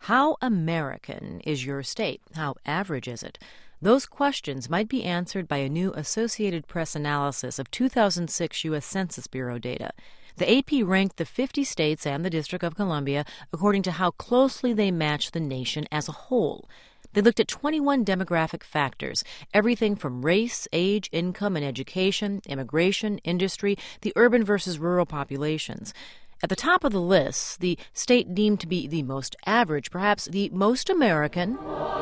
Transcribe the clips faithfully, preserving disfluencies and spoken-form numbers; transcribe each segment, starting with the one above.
How American is your state? How average is it? Those questions might be answered by a new Associated Press analysis of two thousand six U S Census Bureau data. The A P ranked the fifty states and the District of Columbia according to how closely they match the nation as a whole. They looked at twenty-one demographic factors, everything from race, age, income, and education, immigration, industry, the urban versus rural populations. At the top of the list, the state deemed to be the most average, perhaps the most American,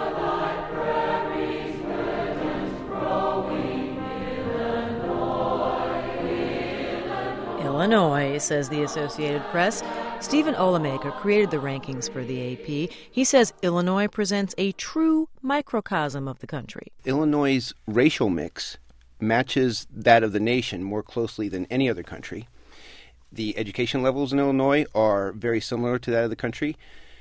Illinois, says the Associated Press. Stephen Olemaker created the rankings for the A P. He says Illinois presents a true microcosm of the country. Illinois' racial mix matches that of the nation more closely than any other country. The education levels in Illinois are very similar to that of the country.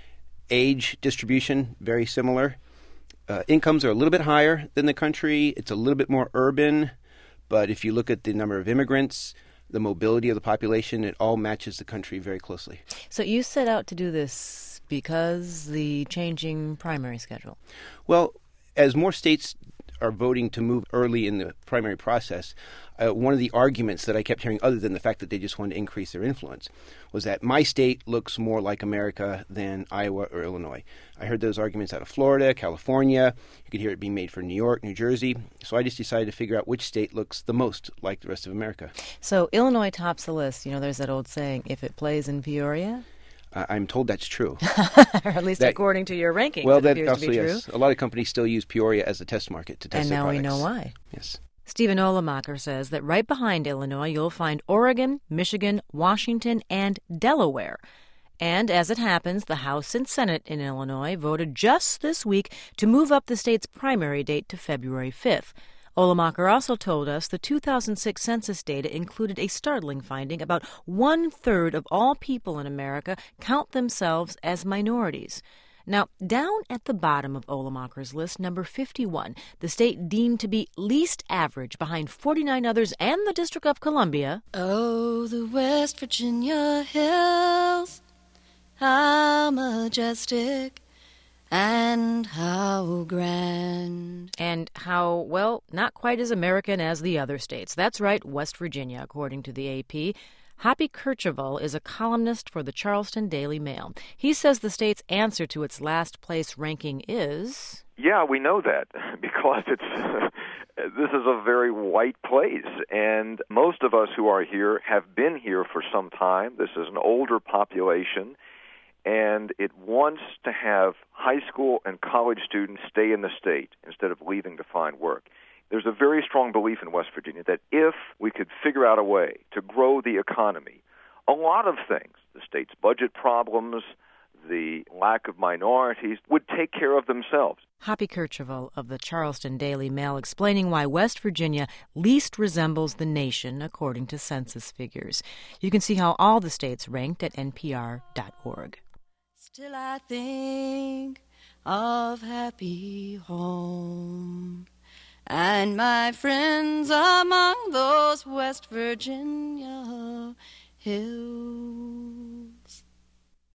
Age distribution, very similar. Uh, incomes are a little bit higher than the country. It's a little bit more urban. But if you look at the number of immigrants, the mobility of the population, it all matches the country very closely. So you set out to do this because the changing primary schedule? Well, as more states are voting to move early in the primary process, uh, one of the arguments that I kept hearing, other than the fact that they just wanted to increase their influence, was that my state looks more like America than Iowa or Illinois. I heard those arguments out of Florida, California. You could hear it being made for New York, New Jersey. So I just decided to figure out which state looks the most like the rest of America. So Illinois tops the list. You know, there's that old saying, if it plays in Peoria... Uh, I'm told that's true. Or at least that, according to your rankings, well, it that appears also, to be yes. true. A lot of companies still use Peoria as a test market to test and their products. And now we know why. Yes. Stephen Olemaker says that right behind Illinois, you'll find Oregon, Michigan, Washington, and Delaware. And as it happens, the House and Senate in Illinois voted just this week to move up the state's primary date to February fifth. Olemaker also told us the two thousand six census data included a startling finding. About one-third of all people in America count themselves as minorities. Now, down at the bottom of Olemaker's list, number fifty-one, the state deemed to be least average behind forty-nine others and the District of Columbia. Oh, the West Virginia hills, how majestic and how grand. And how, well, not quite as American as the other states. That's right, West Virginia, according to the A P. Hoppy Kercheval is a columnist for the Charleston Daily Mail. He says the state's answer to its last place ranking is... Yeah, we know that because it's this is a very white place, and most of us who are here have been here for some time. This is an older population, and it wants to have high school and college students stay in the state instead of leaving to find work. There's a very strong belief in West Virginia that if we could figure out a way to grow the economy, a lot of things, the state's budget problems, the lack of minorities, would take care of themselves. Hoppy Kercheval of the Charleston Daily Mail explaining why West Virginia least resembles the nation according to census figures. You can see how all the states ranked at N P R dot org. Still I think of happy home and my friends among those West Virginia hills.